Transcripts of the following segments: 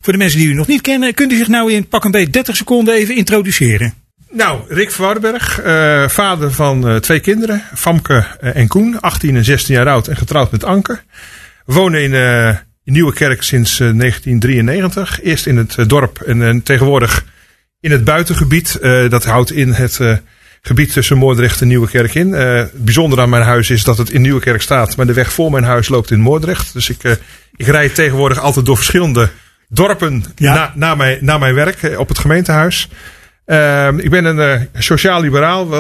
Voor de mensen die u nog niet kennen, kunt u zich nou in pak een beetje 30 seconden even introduceren? Nou, Rick van Woudenberg, vader van 2 kinderen, Famke en Koen, 18 en 16 jaar oud en getrouwd met Anke. We wonen in Nieuwekerk sinds 1993. Eerst in het dorp en tegenwoordig in het buitengebied. Dat houdt in het gebied tussen Moordrecht en Nieuwekerk in. Het bijzondere aan mijn huis is dat het in Nieuwekerk staat, maar de weg voor mijn huis loopt in Moordrecht. Dus ik rijd tegenwoordig altijd door verschillende dorpen naar mijn werk op het gemeentehuis. Ik ben een sociaal-liberaal,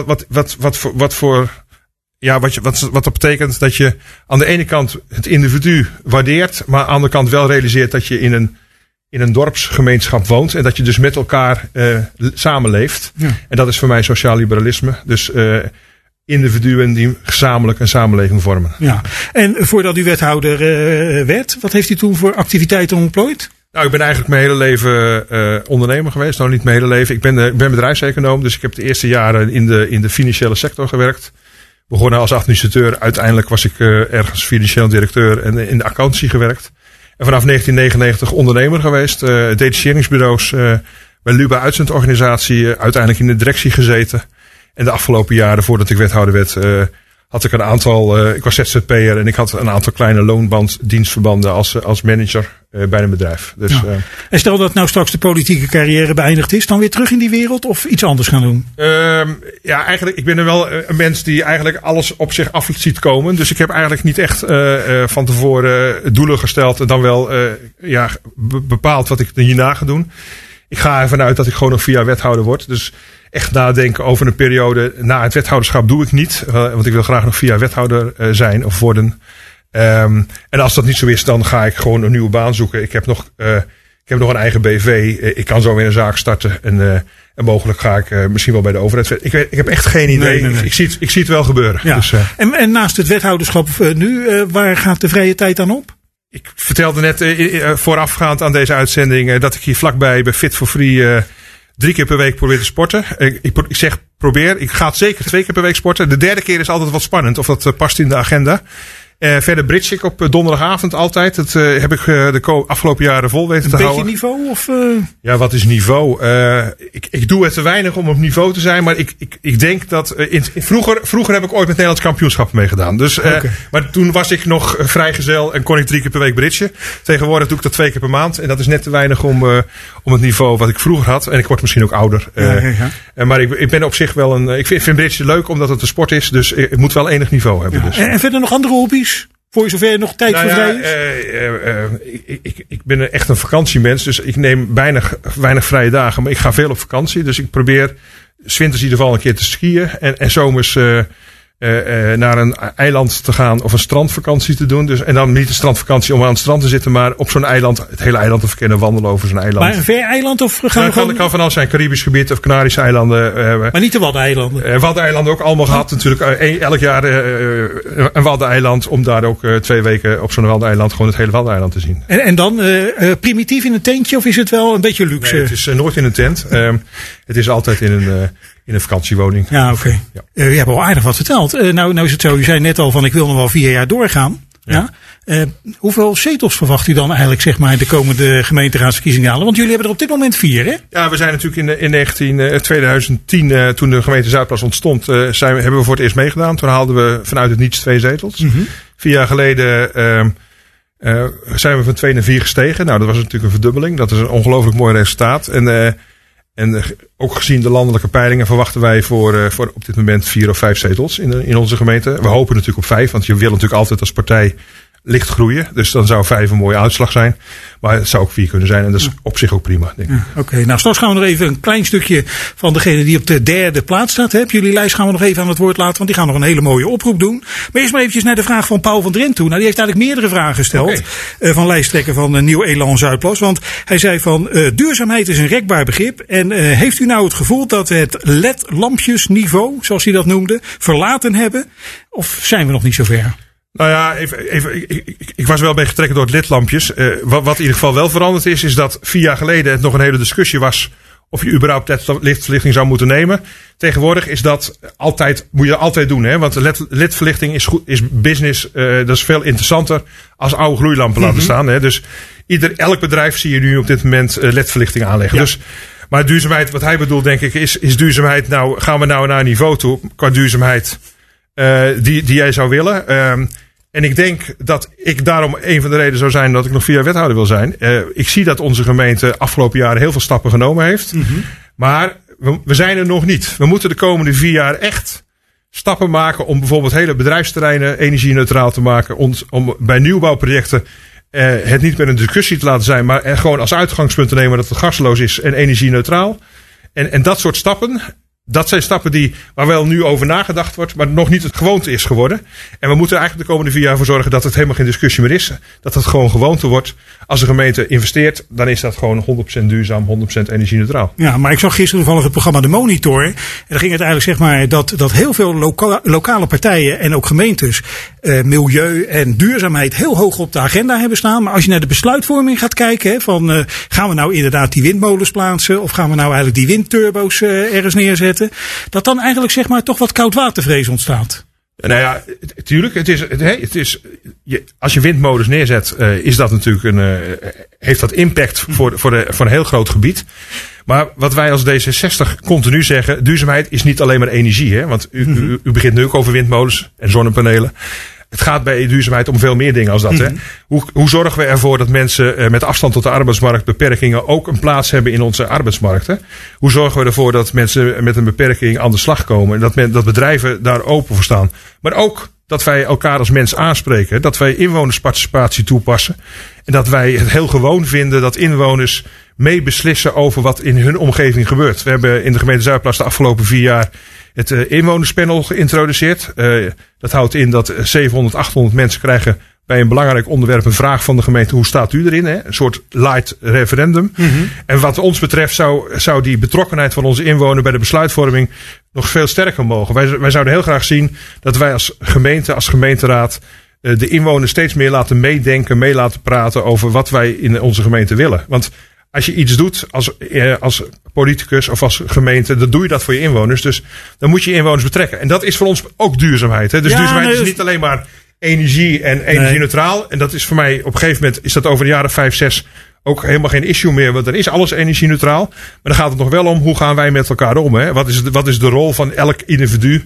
wat dat betekent dat je aan de ene kant het individu waardeert, maar aan de andere kant wel realiseert dat je in een dorpsgemeenschap woont en dat je dus met elkaar samenleeft. Ja. En dat is voor mij sociaal liberalisme. Dus individuen die gezamenlijk een samenleving vormen. Ja. En voordat u wethouder werd, wat heeft u toen voor activiteiten ontplooid? Nou, ik ben eigenlijk mijn hele leven ondernemer geweest. Nou, niet mijn hele leven. Ik ben bedrijfseconoom, dus ik heb de eerste jaren in de financiële sector gewerkt. Begonnen als administrateur. Uiteindelijk was ik ergens financieel directeur en in de accountancy gewerkt. En vanaf 1999 ondernemer geweest. Detacheringsbureaus bij Luba uitzendorganisatie. Uiteindelijk in de directie gezeten. En de afgelopen jaren, voordat ik wethouder werd, had ik een aantal, ik was ZZP'er en ik had een aantal kleine loonbanddienstverbanden als manager bij een bedrijf. Dus, en stel dat nou straks de politieke carrière beëindigd is, dan weer terug in die wereld of iets anders gaan doen? Eigenlijk, ik ben er wel een mens die eigenlijk alles op zich af ziet komen. Dus ik heb eigenlijk niet echt van tevoren doelen gesteld en dan wel bepaald wat ik hierna ga doen. Ik ga ervan uit dat ik gewoon nog 4 jaar wethouder word. Dus echt nadenken over een periode na het wethouderschap doe ik niet. Want ik wil graag nog 4 jaar wethouder zijn of worden. En als dat niet zo is, dan ga ik gewoon een nieuwe baan zoeken. Ik heb nog een eigen BV. Ik kan zo weer een zaak starten. En mogelijk ga ik misschien wel bij de overheid. Ik heb echt geen idee. Nee. Ik zie het wel gebeuren. Ja. Dus, en naast het wethouderschap nu, waar gaat de vrije tijd dan op? Ik vertelde net voorafgaand aan deze uitzending dat ik hier vlakbij bij Fit for Free 3 keer per week probeer te sporten. Ik zeg probeer. Ik ga zeker 2 keer per week sporten. De 3e keer is altijd wat spannend. Of dat past in de agenda. Verder bridge ik op donderdagavond altijd. Dat heb ik de afgelopen jaren vol weten te houden. Een beetje niveau? Of, Ja, wat is niveau? Ik doe het te weinig om op niveau te zijn. Maar ik denk dat... Vroeger heb ik ooit met Nederlands kampioenschap meegedaan. Dus, maar toen was ik nog vrijgezel en kon ik 3 keer per week bridgen. Tegenwoordig doe ik dat 2 keer per maand. En dat is net te weinig om het niveau wat ik vroeger had. En ik word misschien ook ouder. Maar ik ben op zich wel ik vind bridge leuk omdat het een sport is. Dus ik moet wel enig niveau hebben. Ja. Dus. En verder nog andere hobby's? Voor je zover nog tijd voor vrij is? Ik ben echt een vakantiemens. Dus ik neem weinig vrije dagen. Maar ik ga veel op vakantie. Dus ik probeer 's winters in ieder geval een keer te skiën. En zomers naar een eiland te gaan of een strandvakantie te doen. Dus, en dan niet een strandvakantie om aan het strand te zitten. Maar op zo'n eiland, het hele eiland te verkennen, wandelen over zo'n eiland. Maar een ver eiland of kan van alles zijn. Caribisch gebied of Canarische eilanden. Maar niet de Waddeneilanden? Waddeneilanden ook allemaal gehad natuurlijk. Elk jaar een Waddeneiland. Om daar ook 2 weken op zo'n Waddeneiland gewoon het hele Waddeneiland te zien. En dan primitief in een tentje of is het wel een beetje luxe? Nee, het is nooit in een tent. Het is altijd in een vakantiewoning. Ja, oké. Ja. Je hebt wel aardig wat verteld. Nou is het zo, u zei net al van ik wil nog wel 4 jaar doorgaan. Ja. Hoeveel zetels verwacht u dan eigenlijk zeg maar de komende gemeenteraadsverkiezingen halen? Want jullie hebben er op dit moment 4, hè? Ja, we zijn natuurlijk in 2010, toen de gemeente Zuidplas ontstond, hebben we voor het eerst meegedaan. Toen haalden we vanuit het niets 2 zetels. Mm-hmm. 4 jaar geleden zijn we van 2 naar 4 gestegen. Nou, dat was natuurlijk een verdubbeling. Dat is een ongelooflijk mooi resultaat. En ook gezien de landelijke peilingen verwachten wij voor op dit moment 4 of 5 zetels in onze gemeente. We hopen natuurlijk op 5, want je wil natuurlijk altijd als partij licht groeien. Dus dan zou 5 een mooie uitslag zijn. Maar het zou ook 4 kunnen zijn. En dat is op zich ook prima, denk ik. Oké, nou straks gaan we nog even een klein stukje van degene die op de 3e plaats staat. Op jullie lijst gaan we nog even aan het woord laten. Want die gaan nog een hele mooie oproep doen. Maar eerst maar eventjes naar de vraag van Paul van Drent toe. Nou, die heeft eigenlijk meerdere vragen gesteld. Van lijsttrekker van Nieuw Elan Zuidplas. Want hij zei van duurzaamheid is een rekbaar begrip. En heeft u nou het gevoel dat we het LED-lampjesniveau, zoals hij dat noemde, verlaten hebben? Of zijn we nog niet zo ver? Nou ja, ik was wel een beetje getrokken door het lidlampjes. Wat in ieder geval wel veranderd is dat 4 jaar geleden het nog een hele discussie was of je überhaupt lidverlichting zou moeten nemen. Tegenwoordig is dat moet je altijd doen, hè? Want lidverlichting is business, dat is veel interessanter als oude gloeilampen laten staan. Hè? Dus elk bedrijf zie je nu op dit moment LED-verlichting aanleggen. Ja. Dus, maar duurzaamheid, wat hij bedoelt denk ik, is duurzaamheid. Nou, gaan we nou naar een niveau toe qua duurzaamheid die jij zou willen. En ik denk dat ik daarom een van de redenen zou zijn dat ik nog 4 jaar wethouder wil zijn. Ik zie dat onze gemeente afgelopen jaren heel veel stappen genomen heeft. Mm-hmm. Maar we zijn er nog niet. We moeten de komende 4 jaar echt stappen maken om bijvoorbeeld hele bedrijfsterreinen energie-neutraal te maken. Om bij nieuwbouwprojecten het niet meer een discussie te laten zijn, maar gewoon als uitgangspunt te nemen dat het gasloos is en energie-neutraal. En dat soort stappen. Dat zijn stappen waar wel nu over nagedacht wordt, maar nog niet het gewoonte is geworden. En we moeten er eigenlijk de komende 4 jaar voor zorgen dat het helemaal geen discussie meer is. Dat het gewoon gewoonte wordt. Als een gemeente investeert, dan is dat gewoon 100% duurzaam, 100% energie-neutraal. Ja, maar ik zag gisteren toevallig het programma De Monitor. En daar ging het eigenlijk zeg maar dat heel veel lokale partijen en ook gemeentes milieu en duurzaamheid heel hoog op de agenda hebben staan. Maar als je naar de besluitvorming gaat kijken, van gaan we nou inderdaad die windmolens plaatsen of gaan we nou eigenlijk die windturbo's ergens neerzetten, dat dan eigenlijk zeg maar toch wat koudwatervrees ontstaat. Nou ja, tuurlijk. Als je windmolens neerzet, is dat natuurlijk heeft dat impact voor een heel groot gebied. Maar wat wij als D66 continu zeggen, duurzaamheid is niet alleen maar energie. Hè? Want u begint nu ook over windmolens en zonnepanelen. Het gaat bij duurzaamheid om veel meer dingen als dat. Mm-hmm. Hè? Hoe zorgen we ervoor dat mensen met afstand tot de arbeidsmarkt beperkingen ook een plaats hebben in onze arbeidsmarkten? Hoe zorgen we ervoor dat mensen met een beperking aan de slag komen? Dat bedrijven daar open voor staan. Maar ook dat wij elkaar als mens aanspreken. Dat wij inwonersparticipatie toepassen. En dat wij het heel gewoon vinden dat inwoners mee beslissen over wat in hun omgeving gebeurt. We hebben in de gemeente Zuidplas de afgelopen 4 jaar het inwonerspanel geïntroduceerd. Dat houdt in dat 700, 800 mensen krijgen bij een belangrijk onderwerp een vraag van de gemeente. Hoe staat u erin? Hè? Een soort light referendum. Mm-hmm. En wat ons betreft zou die betrokkenheid van onze inwoner bij de besluitvorming nog veel sterker mogen. Wij zouden heel graag zien dat wij als gemeente, als gemeenteraad de inwoners steeds meer laten meedenken, mee laten praten over wat wij in onze gemeente willen. Want als je iets doet als politicus of als gemeente, dan doe je dat voor je inwoners. Dus dan moet je inwoners betrekken. En dat is voor ons ook duurzaamheid. Hè? Dus duurzaamheid is niet alleen maar energie en energie-neutraal. En dat is voor mij op een gegeven moment, is dat over de jaren 5, 6 ook helemaal geen issue meer. Want er is alles energie-neutraal. Maar dan gaat het nog wel om, hoe gaan wij met elkaar om? Hè? Wat is de rol van elk individu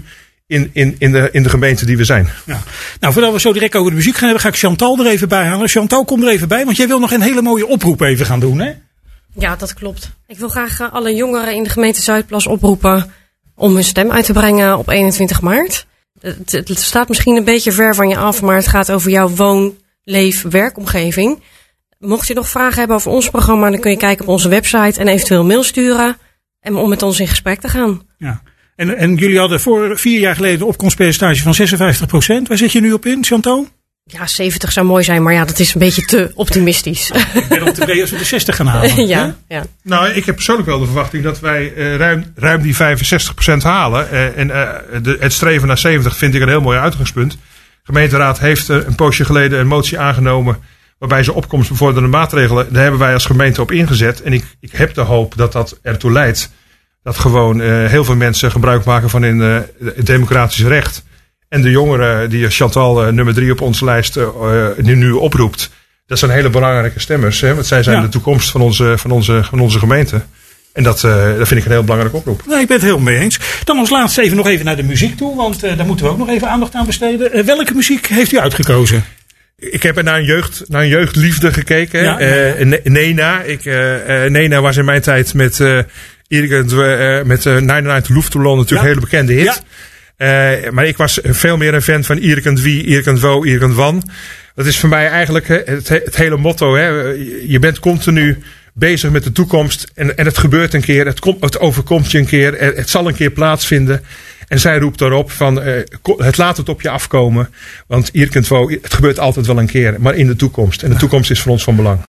in de gemeente die we zijn? Ja. Nou, voordat we zo direct over de muziek gaan hebben, ga ik Chantal er even bij halen. Chantal, kom er even bij, want jij wil nog een hele mooie oproep even gaan doen, hè? Ja, dat klopt. Ik wil graag alle jongeren in de gemeente Zuidplas oproepen om hun stem uit te brengen op 21 maart. Het staat misschien een beetje ver van je af, maar het gaat over jouw woon-, leef-, werkomgeving. Mocht je nog vragen hebben over ons programma, dan kun je kijken op onze website en eventueel mail sturen om met ons in gesprek te gaan. Ja. En jullie hadden 4 jaar geleden een opkomstpercentage van 56%. Waar zit je nu op in, Chantal? Ja, 70 zou mooi zijn, maar ja, dat is een beetje te optimistisch. Ik ben al tevreden als we de 60 gaan halen. Ja. Nou, ik heb persoonlijk wel de verwachting dat wij ruim die 65% halen. Het streven naar 70 vind ik een heel mooi uitgangspunt. De gemeenteraad heeft een poosje geleden een motie aangenomen waarbij ze opkomstbevorderende maatregelen, daar hebben wij als gemeente op ingezet. En ik heb de hoop dat dat ertoe leidt dat gewoon heel veel mensen gebruik maken van hun democratisch recht. En de jongeren die Chantal nummer 3 op onze lijst nu oproept, dat zijn hele belangrijke stemmers. Hè? Want zij zijn de toekomst van onze gemeente. En dat vind ik een heel belangrijke oproep. Nee, ik ben het heel mee eens. Dan als laatste nog even naar de muziek toe, want daar moeten we ook nog even aandacht aan besteden. Welke muziek heeft u uitgekozen? Ik heb naar een jeugdliefde gekeken. Ja. Nena. Nena was in mijn tijd met 99 Luftballon natuurlijk een hele bekende hit. Ja. Maar ik was veel meer een fan van Irgend wie, Irgend wo, Irgend wan. Dat is voor mij eigenlijk het hele motto. Hè. Je bent continu bezig met de toekomst. En het gebeurt een keer. Het overkomt je een keer. Het zal een keer plaatsvinden. En zij roept daarop van het laat het op je afkomen. Want Irgend wo, het gebeurt altijd wel een keer. Maar in de toekomst. En de toekomst is voor ons van belang.